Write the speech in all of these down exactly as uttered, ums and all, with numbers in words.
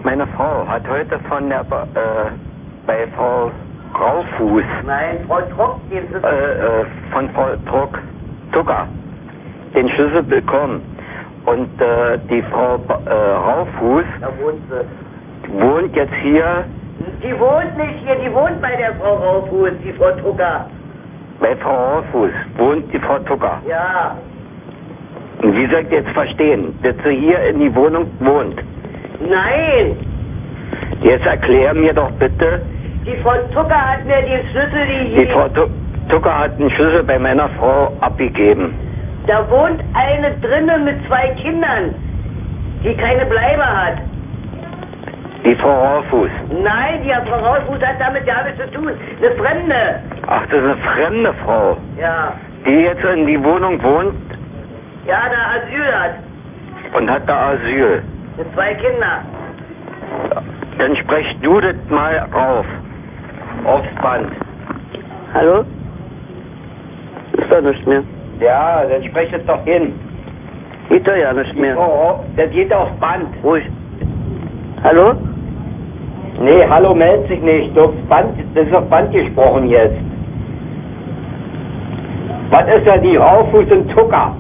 Meine Frau hat heute von der, äh, bei Frau Raufuß. Nein, Frau Truck, den äh, äh, von Frau Truck, Zucker, den Schlüssel bekommen. Und äh, die Frau äh, Raufuß da wohnt sie. wohnt jetzt hier. Die wohnt nicht hier, die wohnt bei der Frau Raufuß, die Frau Tucker. Bei Frau Raufuß wohnt die Frau Tucker. Ja. Und wie soll ich jetzt verstehen, dass sie hier in die Wohnung wohnt? Nein. Jetzt erklär mir doch bitte. Die Frau Tucker hat mir den Schlüssel, die Die Frau Tucker hat einen Schlüssel bei meiner Frau abgegeben. Da wohnt eine drinnen mit zwei Kindern, die keine Bleibe hat. Die Frau Raufuß? Nein, die Frau Raufuß hat damit gar nichts zu tun. Eine Fremde. Ach, das ist eine fremde Frau. Ja. Die jetzt in die Wohnung wohnt? Ja, da Asyl hat. Und hat da Asyl? Mit zwei Kindern. Dann sprech du das mal auf. Aufs Band. Hallo? Ist doch nicht mehr. Ja, dann sprech es doch hin. Geht doch ja nicht mehr. Oh, das geht aufs Band. Ruhig. Hallo? Nee, hallo, meldet sich nicht. Aufs Band, das ist auf Band gesprochen jetzt. Was ist da die Raufuß und Zucker?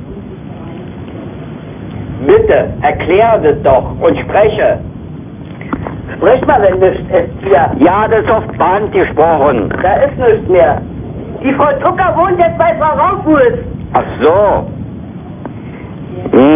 Bitte, erklär das doch und spreche. Sprech mal, wenn das ist hier. Ja, das ist auf Band gesprochen. Da ist nichts mehr. Die Frau Tucker wohnt jetzt bei Frau Raufuß. Ach so. Hm.